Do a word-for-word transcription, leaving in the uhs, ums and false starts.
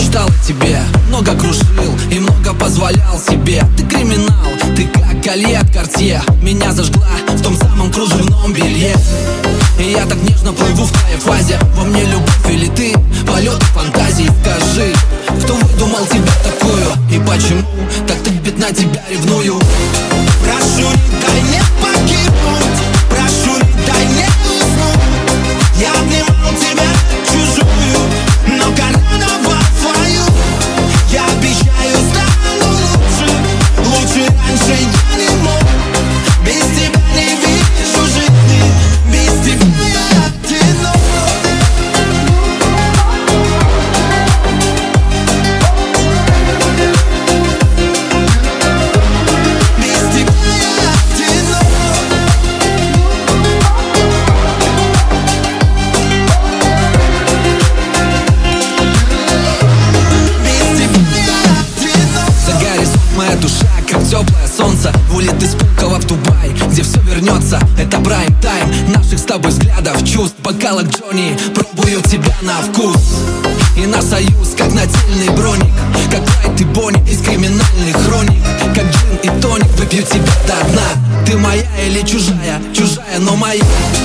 мечтал о тебе, много кружил и много позволял себе. Ты криминал, ты как колье от Картье, меня зажгла в том самом кружевном белье. И я так нежно плыву в твоей фазе. Во мне любовь или ты, полеты фантазии. Скажи, кто выдумал тебя такую? И почему так трепет на тебя ревную? Прошу, не дай мне погибнуть, прошу, не дай мне уснуть. Я обнимал тебя чужую, но коронавал твою. Я обещаю, стану лучше, лучше раньше я не мог. Без тебя не вижу жизни, без тебя я одинок. Без тебя я одинок. Без тебя я одинок. За горизонт моя душа, как теплое солнце, улет из Пулково в Дубай, где все вернется. Это прайм-тайм наших с тобой взглядов, чувств. Бокалок Джонни пробую тебя на вкус. И наш союз, как нательный броник, как Лайт и Бонни из криминальных хроник. Как джин и тоник, выпью тебя до дна. Ты моя или чужая, чужая, но моя.